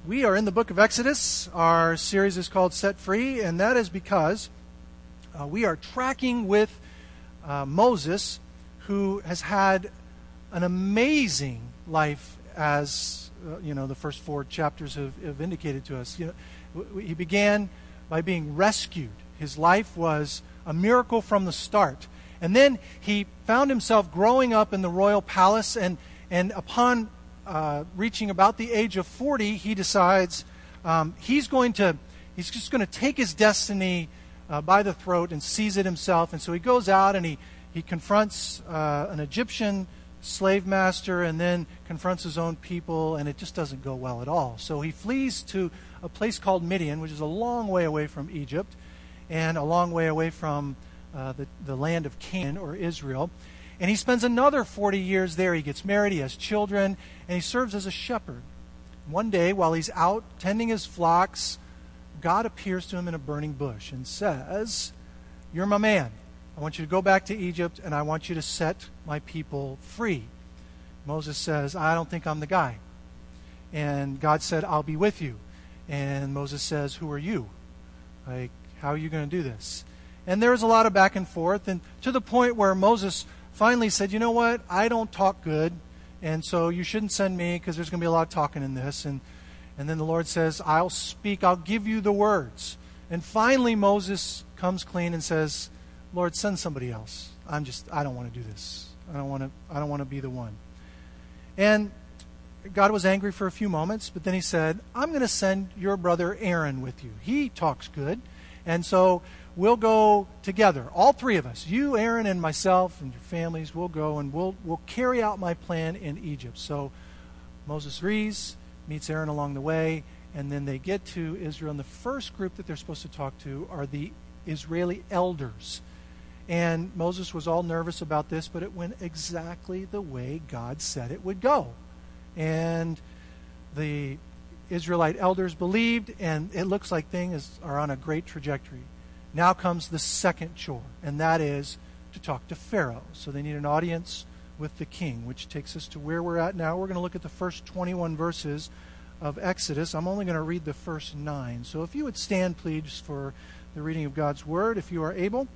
We are in the book of Exodus. Our series is called Set Free, and that is because we are tracking with Moses, who has had an amazing life, as the first 4 chapters have indicated to us. He began by being rescued. His life was a miracle from the start. And then he found himself growing up in the royal palace, and upon reaching about the age of 40, he decides he's just going to take his destiny by the throat and seize it himself. And so he goes out and he confronts an Egyptian slave master, and then confronts his own people, and it just doesn't go well at all. So he flees to a place called Midian, which is a long way away from Egypt and a long way away from the land of Canaan, or Israel. And he spends another 40 years there. He gets married, he has children, and he serves as a shepherd. One day, while he's out tending his flocks, God appears to him in a burning bush and says, "You're my man. I want you to go back to Egypt, and I want you to set my people free." Moses says, "I don't think I'm the guy." And God said, "I'll be with you." And Moses says, "Who are you? Like, how are you going to do this?" And there's a lot of back and forth, and to the point where Moses finally said, "You know what? I don't talk good, and so you shouldn't send me, because there's going to be a lot of talking in this." And then the Lord says, "I'll speak. I'll give you the words." And finally Moses comes clean and says, "Lord, send somebody else. I don't want to do this. I don't want to be the one." And God was angry for a few moments, but then he said, "I'm going to send your brother Aaron with you. He talks good. And so we'll go together, all 3 of us, you, Aaron, and myself, and your families. We'll go and we'll carry out my plan in Egypt." So Moses agrees, meets Aaron along the way, and then they get to Israel. And the first group that they're supposed to talk to are the Israeli elders. And Moses was all nervous about this, but it went exactly the way God said it would go. And the Israelite elders believed, and it looks like things are on a great trajectory. Now comes the second chore, and that is to talk to Pharaoh. So they need an audience with the king, which takes us to where we're at now. We're going to look at the first 21 verses of Exodus. I'm only going to read the first 9. So if you would stand, please, for the reading of God's Word, if you are able.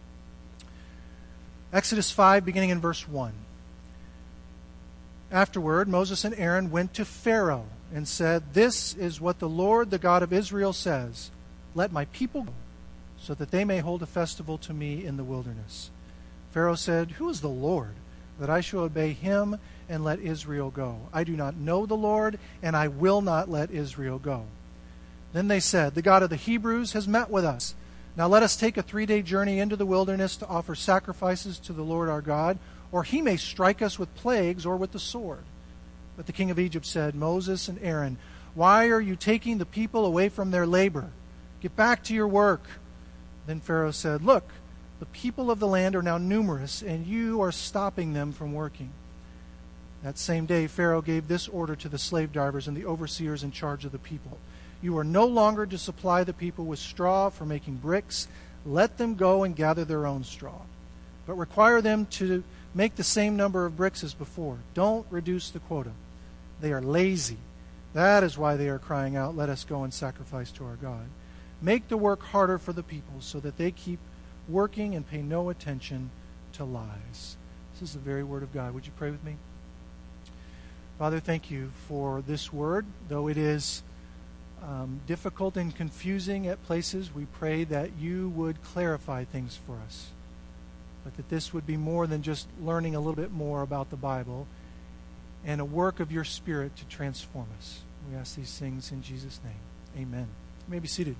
Exodus 5, beginning in verse 1. Afterward, Moses and Aaron went to Pharaoh and said, "This is what the Lord, the God of Israel, says. Let my people go, so that they may hold a festival to me in the wilderness." Pharaoh said, "Who is the Lord, that I shall obey him and let Israel go? I do not know the Lord, and I will not let Israel go." Then they said, "The God of the Hebrews has met with us. Now let us take a 3-day journey into the wilderness to offer sacrifices to the Lord our God, or he may strike us with plagues or with the sword." But the king of Egypt said, "Moses and Aaron, why are you taking the people away from their labor? Get back to your work." Then Pharaoh said, "Look, the people of the land are now numerous, and you are stopping them from working." That same day, Pharaoh gave this order to the slave drivers and the overseers in charge of the people: "You are no longer to supply the people with straw for making bricks. Let them go and gather their own straw. But require them to make the same number of bricks as before. Don't reduce the quota. They are lazy. That is why they are crying out, 'Let us go and sacrifice to our God.' Make the work harder for the people, so that they keep working and pay no attention to lies." This is the very word of God. Would you pray with me? Father, thank you for this word. Though it is difficult and confusing at places, we pray that you would clarify things for us, but that this would be more than just learning a little bit more about the Bible, and a work of your Spirit to transform us. We ask these things in Jesus' name. Amen. You may be seated.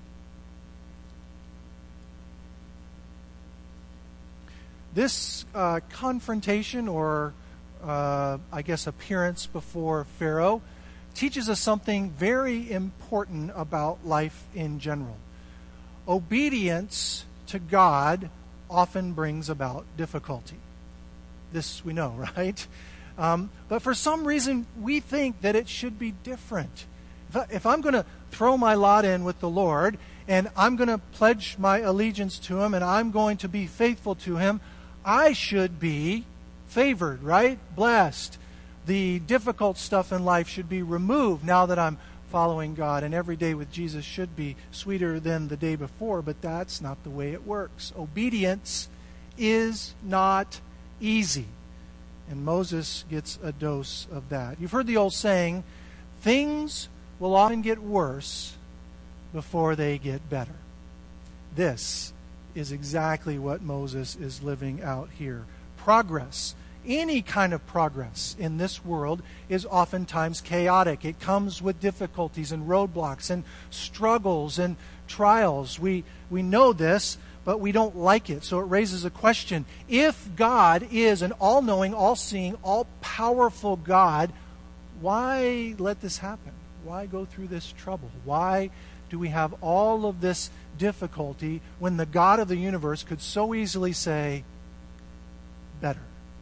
This confrontation, or appearance before Pharaoh, teaches us something very important about life in general. Obedience to God often brings about difficulty. This we know, right? But for some reason, we think that it should be different. If I'm going to throw my lot in with the Lord, and I'm going to pledge my allegiance to him, and I'm going to be faithful to him, I should be favored, right? Blessed. The difficult stuff in life should be removed now that I'm following God, and every day with Jesus should be sweeter than the day before, but that's not the way it works. Obedience is not easy, and Moses gets a dose of that. You've heard the old saying, things will often get worse before they get better. This is exactly what Moses is living out here. Progress, any kind of progress in this world, is oftentimes chaotic. It comes with difficulties and roadblocks and struggles and trials. We know this, but we don't like it. So it raises a question. If God is an all-knowing, all-seeing, all-powerful God, why let this happen? Why go through this trouble? Why do we have all of this difficulty when the God of the universe could so easily say, better?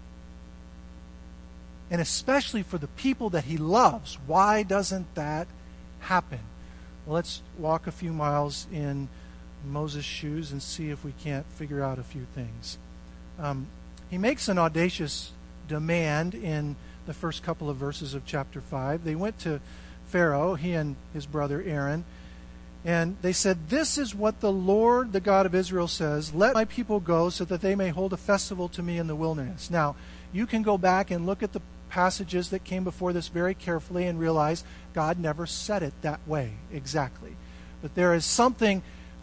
And especially for the people that he loves, why doesn't that happen? Well, let's walk a few miles in Moses' shoes and see if we can't figure out a few things. He makes an audacious demand in the first couple of verses of chapter 5. They went to Pharaoh, he and his brother Aaron, and they said, "This is what the Lord, the God of Israel, says, let my people go so that they may hold a festival to me in the wilderness." Now, you can go back and look at the passages that came before this very carefully and realize God never said it that way exactly. But there is something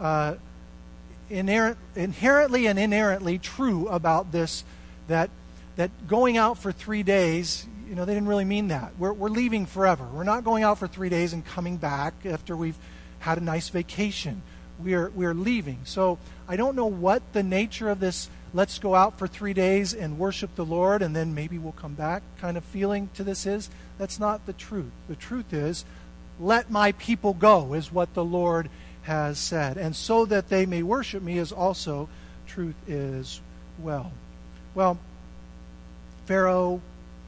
inherently and inerrantly true about this, that going out for 3 days, they didn't really mean that. We're leaving forever. We're not going out for 3 days and coming back after we've had a nice vacation. We're leaving. So I don't know what the nature of this let's go out for 3 days and worship the Lord and then maybe we'll come back kind of feeling to this is. That's not the truth. The truth is, let my people go, is what the Lord has said. And so that they may worship me is also truth as well. Well, Pharaoh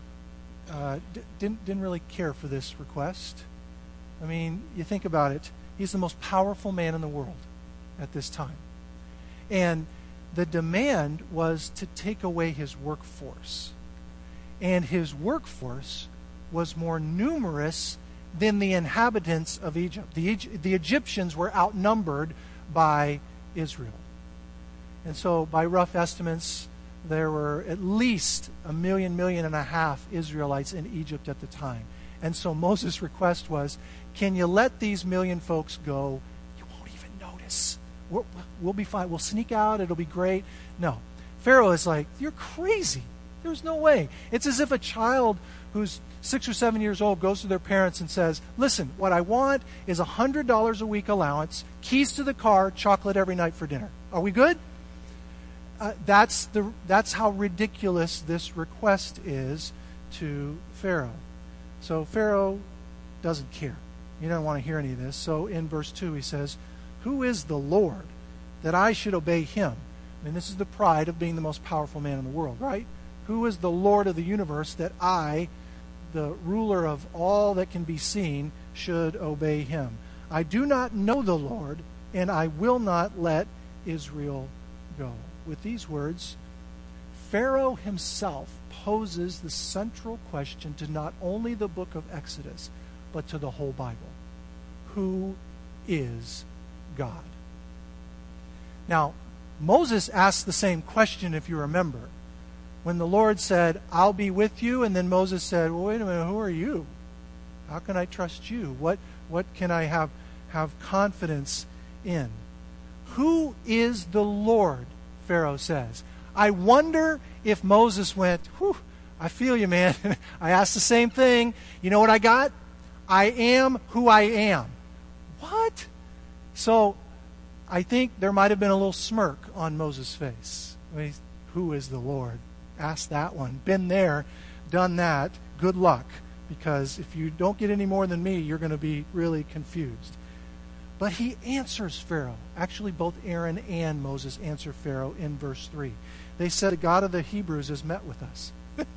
didn't really care for this request. I mean, you think about it. He's the most powerful man in the world at this time. And the demand was to take away his workforce. And his workforce was more numerous than the inhabitants of Egypt. The Egyptians were outnumbered by Israel. And so by rough estimates, there were at least 1.5 million Israelites in Egypt at the time. And so Moses' request was, can you let these million folks go? You won't even notice. We'll be fine. We'll sneak out. It'll be great. No. Pharaoh is like, you're crazy. There's no way. It's as if a child who's 6 or 7 years old goes to their parents and says, listen, what I want is $100 a week allowance, keys to the car, chocolate every night for dinner. Are we good? That's how ridiculous this request is to Pharaoh. So Pharaoh doesn't care. He doesn't want to hear any of this. So in verse 2 he says, who is the Lord that I should obey him? I mean, this is the pride of being the most powerful man in the world, right? Who is the Lord of the universe that I, the ruler of all that can be seen, should obey him? I do not know the Lord, and I will not let Israel go. With these words, Pharaoh himself poses the central question to not only the book of Exodus, but to the whole Bible. Who is God? Now, Moses asked the same question, if you remember. When the Lord said, I'll be with you, and then Moses said, well, wait a minute, who are you? How can I trust you? What can I have confidence in? Who is the Lord? Pharaoh says. I wonder if Moses went, whew, I feel you, man. I asked the same thing. You know what I got? I am who I am. What? So I think there might have been a little smirk on Moses' face. I mean, who is the Lord? Ask that one. Been there, done that. Good luck. Because if you don't get any more than me, you're going to be really confused. But he answers Pharaoh. Actually, both Aaron and Moses answer Pharaoh in verse 3. They said, the God of the Hebrews has met with us.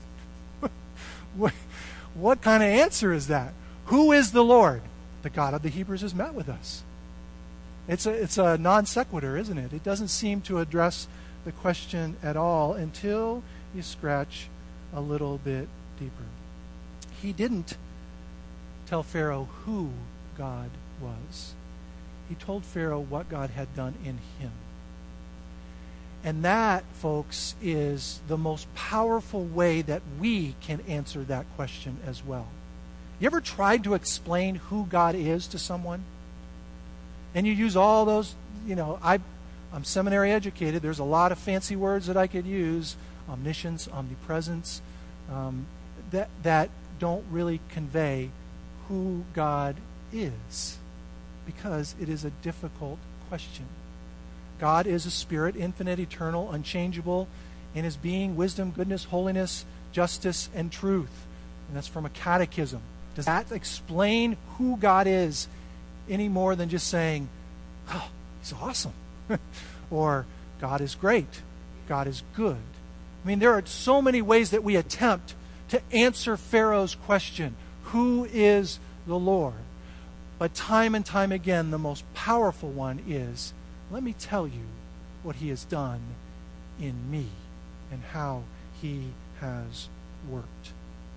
What kind of answer is that? Who is the Lord? The God of the Hebrews has met with us. It's a non sequitur, isn't it? It doesn't seem to address the question at all until you scratch a little bit deeper. He didn't tell Pharaoh who God was. He told Pharaoh what God had done in him. And that, folks, is the most powerful way that we can answer that question as well. You ever tried to explain who God is to someone? And you use all those, I'm seminary educated. There's a lot of fancy words that I could use. Omniscience, omnipresence, that don't really convey who God is, because it is a difficult question. God is a spirit, infinite, eternal, unchangeable in his being, wisdom, goodness, holiness, justice, and truth. And that's from a catechism. Does that explain who God is any more than just saying, oh, he's awesome? Or God is great. God is good. I mean, there are so many ways that we attempt to answer Pharaoh's question, who is the Lord? But time and time again, the most powerful one is, let me tell you what he has done in me and how he has worked.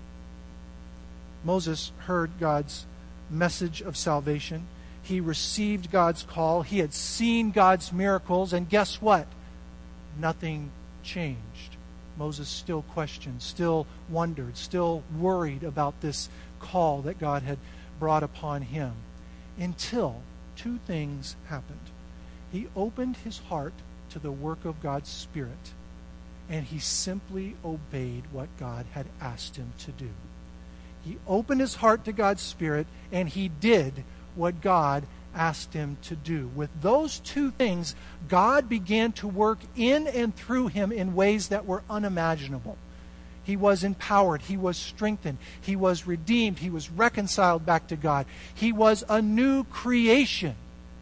Moses heard God's message of salvation. He received God's call. He had seen God's miracles. And guess what? Nothing changed. Moses still questioned, still wondered, still worried about this call that God had brought upon him, until two things happened. He opened his heart to the work of God's Spirit, and he simply obeyed what God had asked him to do. He opened his heart to God's Spirit, and he did what God asked him to do. With those two things, God began to work in and through him in ways that were unimaginable. He was empowered. He was strengthened. He was redeemed. He was reconciled back to God. He was a new creation.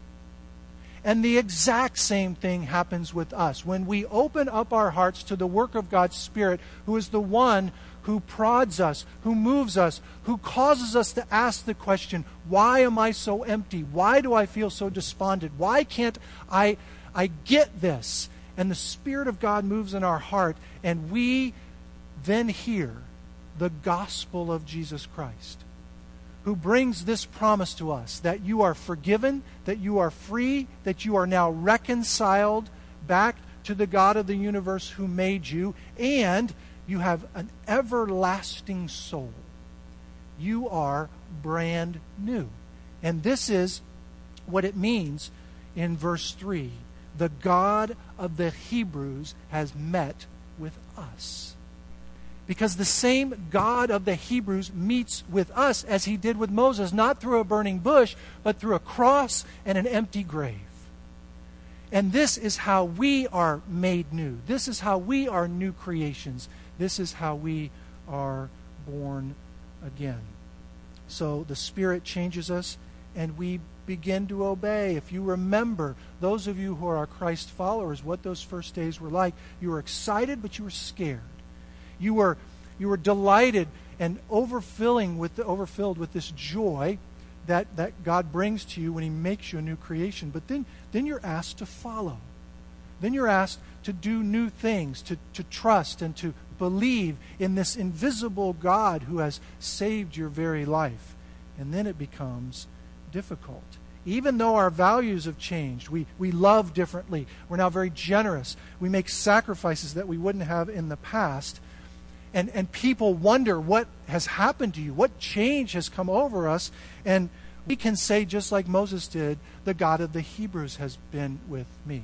And the exact same thing happens with us. When we open up our hearts to the work of God's Spirit, who is the one who prods us, who moves us, who causes us to ask the question, why am I so empty? Why do I feel so despondent? Why can't I get this? And the Spirit of God moves in our heart, and we then hear the gospel of Jesus Christ, who brings this promise to us, that you are forgiven, that you are free, that you are now reconciled back to the God of the universe who made you, and you have an everlasting soul. You are brand new. And this is what it means in verse 3. The God of the Hebrews has met with us. Because the same God of the Hebrews meets with us as he did with Moses, not through a burning bush, but through a cross and an empty grave. And this is how we are made new. This is how we are new creations. This is how we are born again. So the Spirit changes us, and we begin to obey. If you remember, those of you who are Christ followers, what those first days were like, you were excited, but you were scared. You were delighted and overfilled with this joy that God brings to you when he makes you a new creation. But then you're asked to follow. Then you're asked to do new things, to trust and to believe in this invisible God who has saved your very life. And then it becomes difficult. Even though our values have changed, we love differently. We're now very generous. We make sacrifices that we wouldn't have in the past. And people wonder what has happened to you, what change has come over us. And we can say, just like Moses did, the God of the Hebrews has been with me.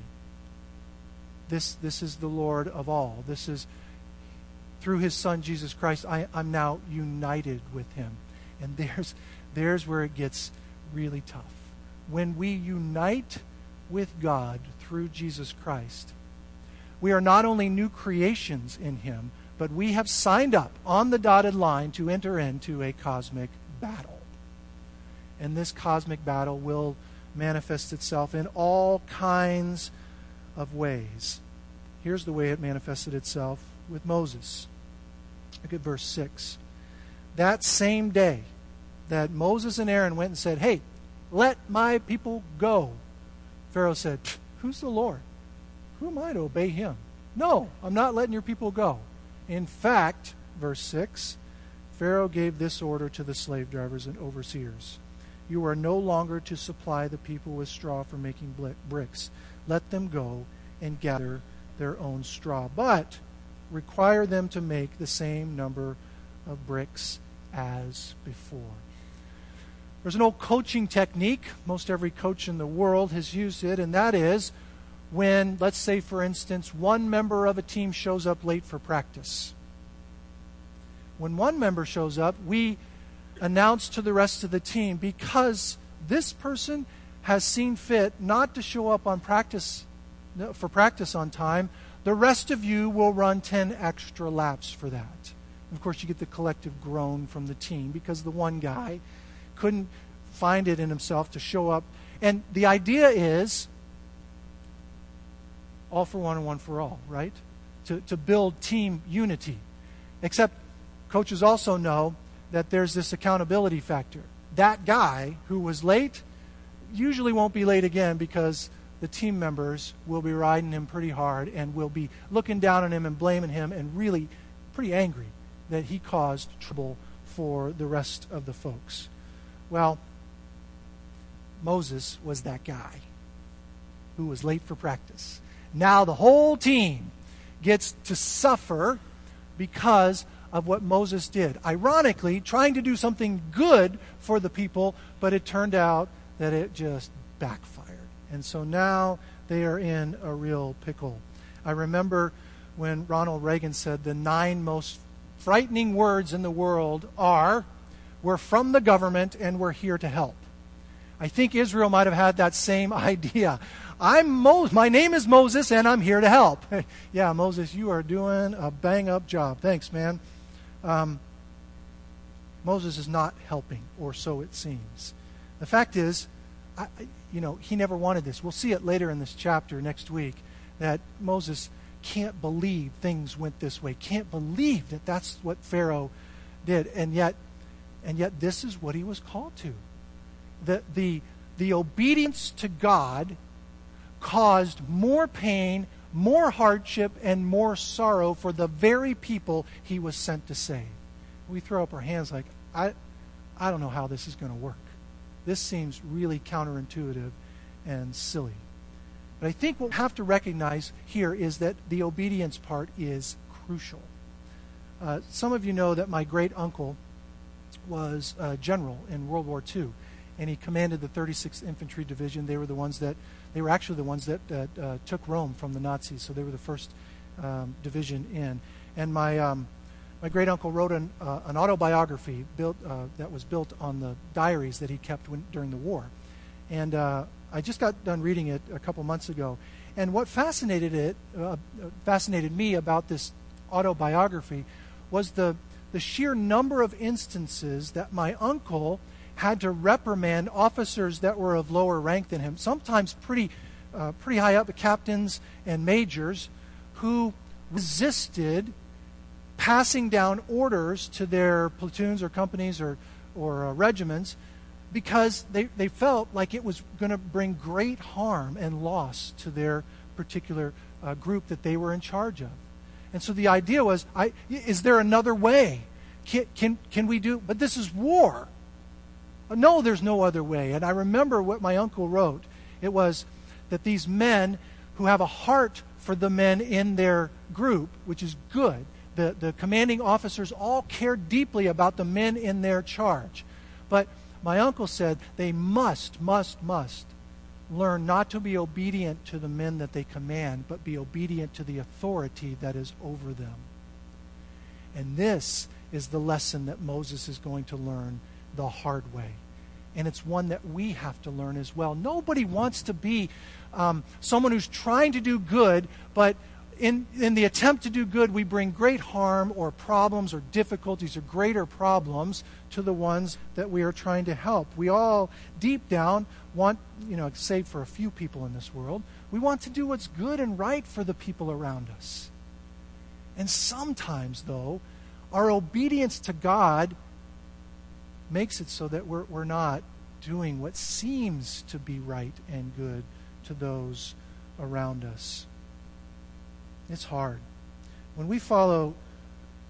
This is the Lord of all. This is, through his Son, Jesus Christ, I'm now united with him. And there's where it gets really tough. When we unite with God through Jesus Christ, we are not only new creations in him, but we have signed up on the dotted line to enter into a cosmic battle. And this cosmic battle will manifest itself in all kinds of ways. Here's the way it manifested itself with Moses. Look at verse 6. That same day that Moses and Aaron went and said, hey, let my people go, Pharaoh said, who's the Lord? Who am I to obey him? No, I'm not letting your people go. In fact, verse 6, Pharaoh gave this order to the slave drivers and overseers. you are no longer to supply the people with straw for making bricks. Let them go and gather their own straw, but require them to make the same number of bricks as before. There's an old coaching technique. Most every coach in the world has used it, and that is when, let's say, for instance, one member of a team shows up late for practice. When one member shows up, we announce to the rest of the team, because this person has seen fit not to show up on practice on time, the rest of you will run 10 extra laps for that. And of course, you get the collective groan from the team because the one guy couldn't find it in himself to show up. And the idea is all for one and one for all, right? To build team unity. Except coaches also know that there's this accountability factor. That guy who was late usually won't be late again because the team members will be riding him pretty hard and will be looking down on him and blaming him and really pretty angry that he caused trouble for the rest of the folks. Well, Moses was that guy who was late for practice. Now the whole team gets to suffer because of what Moses did. Ironically, trying to do something good for the people, but it turned out that it just backfired. And so now they are in a real pickle. I remember when Ronald Reagan said the 9 most frightening words in the world are, "We're from the government and we're here to help." I think Israel might have had that same idea. My name is Moses and I'm here to help. Yeah, Moses, you are doing a bang-up job. Thanks, man. Moses is not helping, or so it seems. The fact is, he never wanted this. We'll see it later in this chapter next week, that Moses can't believe things went this way. Can't believe that that's what Pharaoh did. And yet this is what he was called to. The obedience to God caused more pain, more hardship, and more sorrow for the very people he was sent to save. We throw up our hands like, I don't know how this is going to work. This seems really counterintuitive and silly. But I think what we have to recognize here is that the obedience part is crucial. Some of you know that my great uncle was a general in World War II, and he commanded the 36th Infantry Division. They were actually the ones that took Rome from the Nazis, so they were the first division in. And my great uncle wrote an autobiography that was built on the diaries that he kept during the war. And I just got done reading it a couple months ago. And what fascinated me about this autobiography was the sheer number of instances that my uncle had to reprimand officers that were of lower rank than him, sometimes pretty high up, captains and majors, who resisted passing down orders to their platoons or companies or regiments because they felt like it was going to bring great harm and loss to their particular group that they were in charge of. And so the idea was, is there another way? Can we do? But this is war. No, there's no other way. And I remember what my uncle wrote. It was that these men who have a heart for the men in their group, which is good, the commanding officers all care deeply about the men in their charge. But my uncle said they must learn not to be obedient to the men that they command, but be obedient to the authority that is over them. And this is the lesson that Moses is going to learn the hard way. And it's one that we have to learn as well. Nobody wants to be someone who's trying to do good, but in the attempt to do good, we bring great harm or problems or difficulties or greater problems to the ones that we are trying to help. We all, deep down, want, save for a few people in this world, we want to do what's good and right for the people around us. And sometimes, though, our obedience to God makes it so that we're not doing what seems to be right and good to those around us. It's hard. When we follow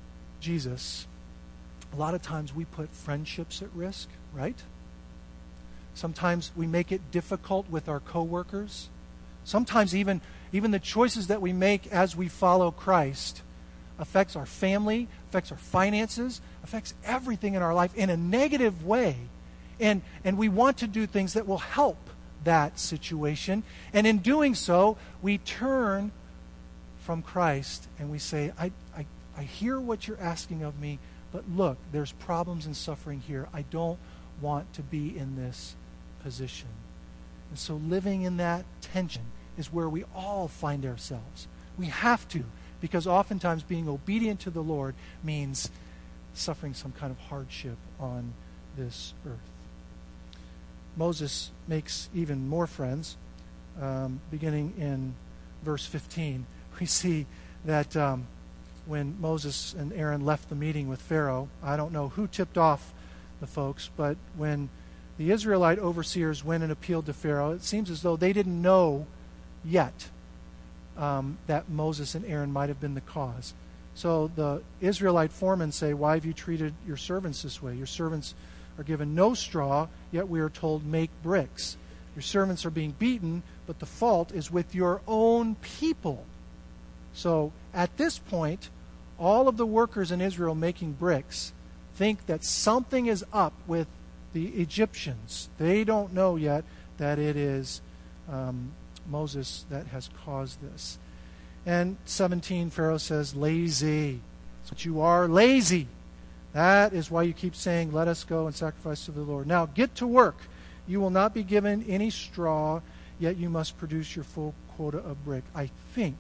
Jesus, a lot of times we put friendships at risk, right? Sometimes we make it difficult with our coworkers. Sometimes even the choices that we make as we follow Christ affects our family, affects our finances, affects everything in our life in a negative way. And we want to do things that will help that situation. And in doing so, we turn from Christ and we say, I hear what you're asking of me, but look, there's problems and suffering here. I don't want to be in this position. And so living in that tension is where we all find ourselves. We have to, because oftentimes being obedient to the Lord means suffering some kind of hardship on this earth. Moses makes even more friends. Beginning in verse 15, we see that when Moses and Aaron left the meeting with Pharaoh, I don't know who tipped off the folks, but when the Israelite overseers went and appealed to Pharaoh, it seems as though they didn't know yet that Moses and Aaron might have been the cause. So the Israelite foremen say, why have you treated your servants this way? Your servants are given no straw, yet we are told, make bricks. Your servants are being beaten, but the fault is with your own people. So at this point, all of the workers in Israel making bricks think that something is up with the Egyptians. They don't know yet that it is Moses that has caused this. And 17, Pharaoh says, lazy. That's what you are, lazy. That is why you keep saying, let us go and sacrifice to the Lord. Now get to work. You will not be given any straw, yet you must produce your full quota of brick. I think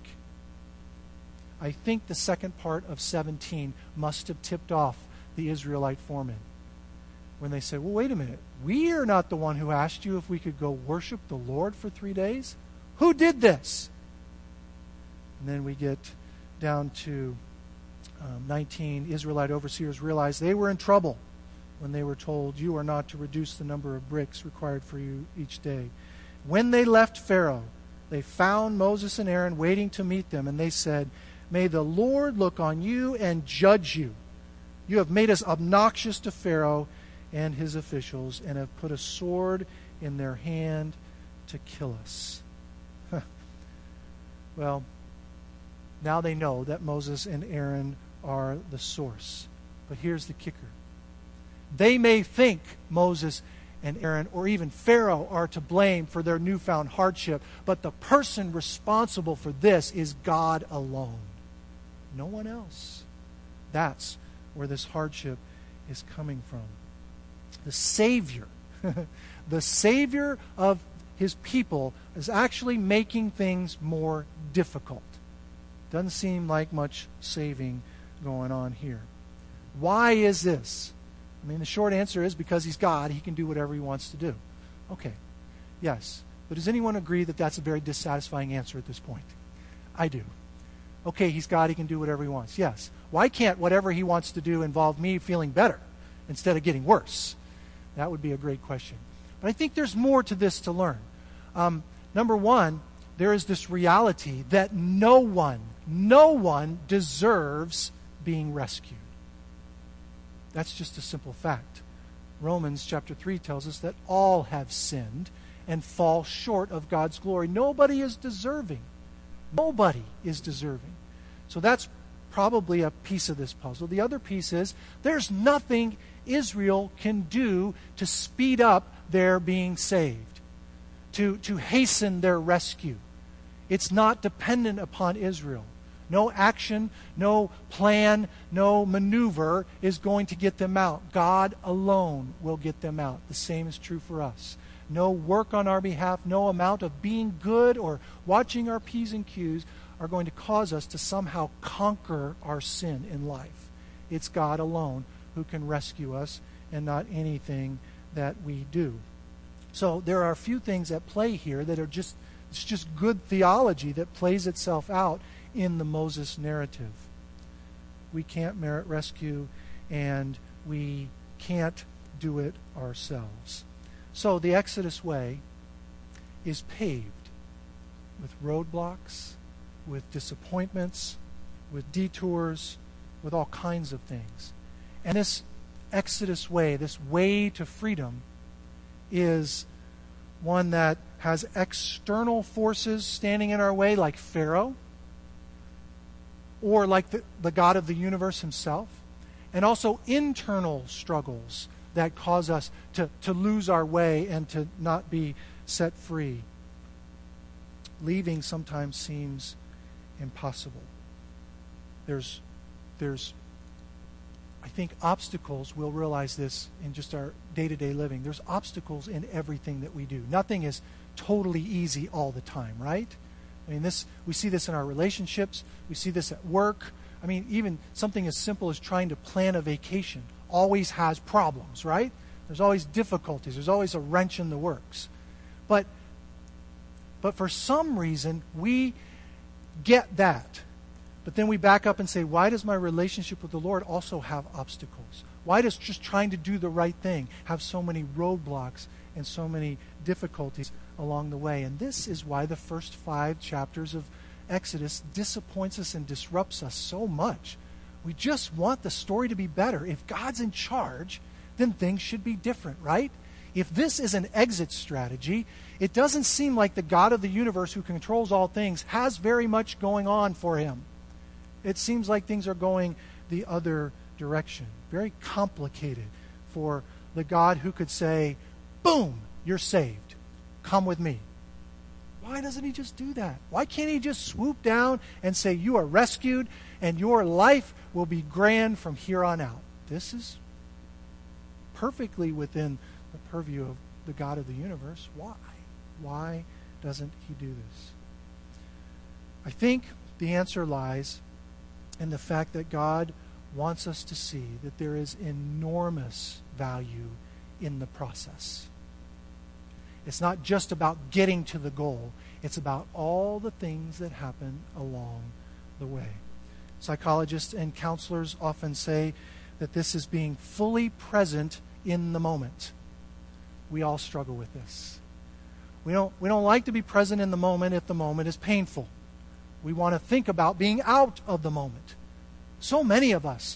the second part of 17 must have tipped off the Israelite foreman when they said, well, wait a minute. We are not the one who asked you if we could go worship the Lord for 3 days. Who did this? And then we get down to 19. Israelite overseers realized they were in trouble when they were told, you are not to reduce the number of bricks required for you each day. When they left Pharaoh, they found Moses and Aaron waiting to meet them, and they said, may the Lord look on you and judge you. You have made us obnoxious to Pharaoh and his officials, and have put a sword in their hand to kill us. Well, now they know that Moses and Aaron are the source. But here's the kicker. They may think Moses and Aaron or even Pharaoh are to blame for their newfound hardship, but the person responsible for this is God alone. No one else. That's where this hardship is coming from. The Savior, the Savior of his people, is actually making things more difficult. Doesn't seem like much saving going on here. Why is this? I mean, the short answer is because he's God, he can do whatever he wants to do. Okay, yes. But does anyone agree that that's a very dissatisfying answer at this point? I do. Okay, he's God, he can do whatever he wants. Yes. Why can't whatever he wants to do involve me feeling better instead of getting worse? That would be a great question. But I think there's more to this to learn. Number one, there is this reality that no one deserves being rescued. That's just a simple fact. Romans chapter 3 tells us that all have sinned and fall short of God's glory. Nobody is deserving. Nobody is deserving. So that's probably a piece of this puzzle. The other piece is there's nothing Israel can do to speed up their being saved, to hasten their rescue. It's not dependent upon Israel. No action, no plan, no maneuver is going to get them out. God alone will get them out. The same is true for us. No work on our behalf, no amount of being good or watching our P's and Q's are going to cause us to somehow conquer our sin in life. It's God alone who can rescue us and not anything that we do. So there are a few things at play here that are it's just good theology that plays itself out in the Moses narrative. We can't merit rescue, and we can't do it ourselves. So the Exodus way is paved with roadblocks, with disappointments, with detours, with all kinds of things. And this Exodus way, this way to freedom, is one that has external forces standing in our way, like Pharaoh, or like the God of the universe himself, and also internal struggles that cause us to lose our way and to not be set free. Leaving sometimes seems impossible. There's I think obstacles, we'll realize this in just our day-to-day living. There's obstacles in everything that we do. Nothing is totally easy all the time, right? I mean, we see this in our relationships. We see this at work. I mean, even something as simple as trying to plan a vacation always has problems, right? There's always difficulties. There's always a wrench in the works. But for some reason, we get that. But then we back up and say, why does my relationship with the Lord also have obstacles? Why does just trying to do the right thing have so many roadblocks and so many difficulties along the way? And this is why the first 5 chapters of Exodus disappoints us and disrupts us so much. We just want the story to be better. If God's in charge, then things should be different, right? If this is an exit strategy, it doesn't seem like the God of the universe who controls all things has very much going on for him. It seems like things are going the other direction. Very complicated for the God who could say, boom, you're saved. Come with me. Why doesn't he just do that? Why can't he just swoop down and say, you are rescued and your life will be grand from here on out? This is perfectly within the purview of the God of the universe. Why? Why doesn't he do this? I think the answer lies in the fact that God wants us to see that there is enormous value in the process. It's not just about getting to the goal. It's about all the things that happen along the way. Psychologists and counselors often say that this is being fully present in the moment. We all struggle with this. We don't like to be present in the moment if the moment is painful. We want to think about being out of the moment. So many of us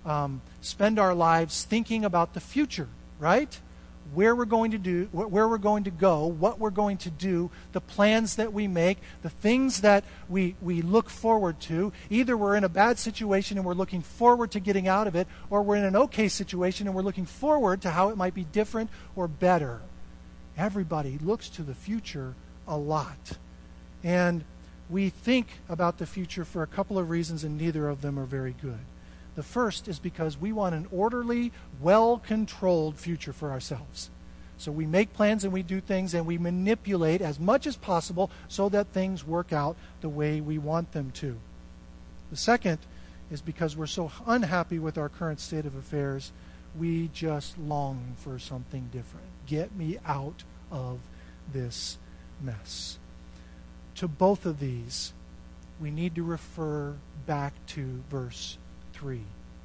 spend our lives thinking about the future, right? Where we're going to go, what we're going to do, the plans that we make, the things that we look forward to. Either we're in a bad situation and we're looking forward to getting out of it, or we're in an okay situation and we're looking forward to how it might be different or better. Everybody looks to the future a lot. And we think about the future for a couple of reasons, and neither of them are very good. The first is because we want an orderly, well-controlled future for ourselves. So we make plans and we do things and we manipulate as much as possible so that things work out the way we want them to. The second is because we're so unhappy with our current state of affairs, we just long for something different. Get me out of this mess. To both of these, we need to refer back to verse 3.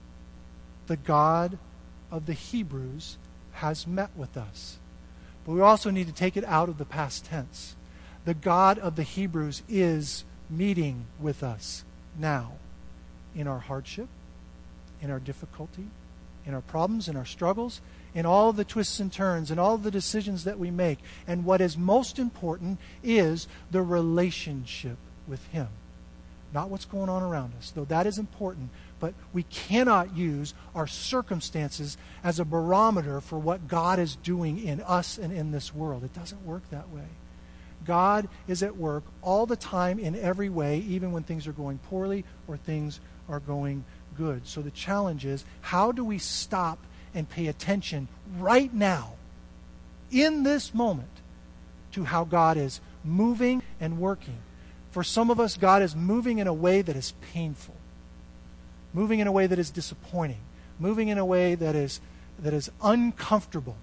The God of the Hebrews has met with us. But we also need to take it out of the past tense. The God of the Hebrews is meeting with us now in our hardship, in our difficulty, in our problems, in our struggles, in all of the twists and turns, and all of the decisions that we make. And what is most important is the relationship with him. Not what's going on around us, though that is important. But we cannot use our circumstances as a barometer for what God is doing in us and in this world. It doesn't work that way. God is at work all the time in every way, even when things are going poorly or things are going good. So the challenge is, how do we stop and pay attention right now, in this moment, to how God is moving and working? For some of us, God is moving in a way that is painful, moving in a way that is disappointing, moving in a way that is uncomfortable.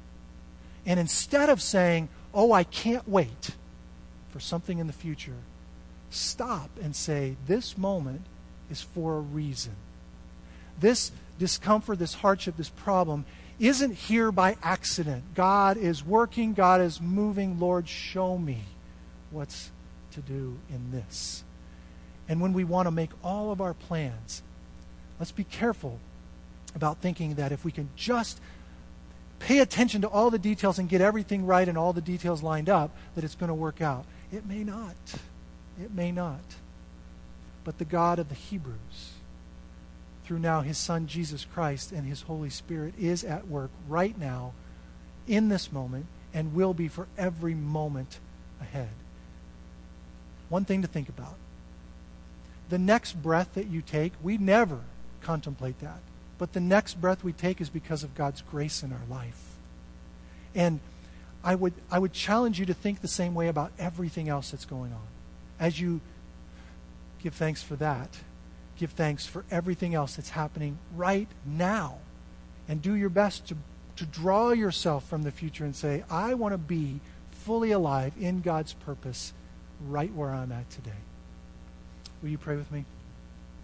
And instead of saying, oh, I can't wait for something in the future, stop and say, this moment is for a reason. This discomfort, this hardship, this problem isn't here by accident. God is working. God is moving. Lord, show me what's to do in this. And when we want to make all of our plans, let's be careful about thinking that if we can just pay attention to all the details and get everything right and all the details lined up, that it's going to work out. It may not. It may not. But the God of the Hebrews, through now his Son Jesus Christ and his Holy Spirit, is at work right now in this moment and will be for every moment ahead. One thing to think about. The next breath that you take, we never contemplate that. But the next breath we take is because of God's grace in our life. And I would challenge you to think the same way about everything else that's going on. As you give thanks for that, give thanks for everything else that's happening right now. And do your best to draw yourself from the future and say, I want to be fully alive in God's purpose right where I'm at today. Will you pray with me?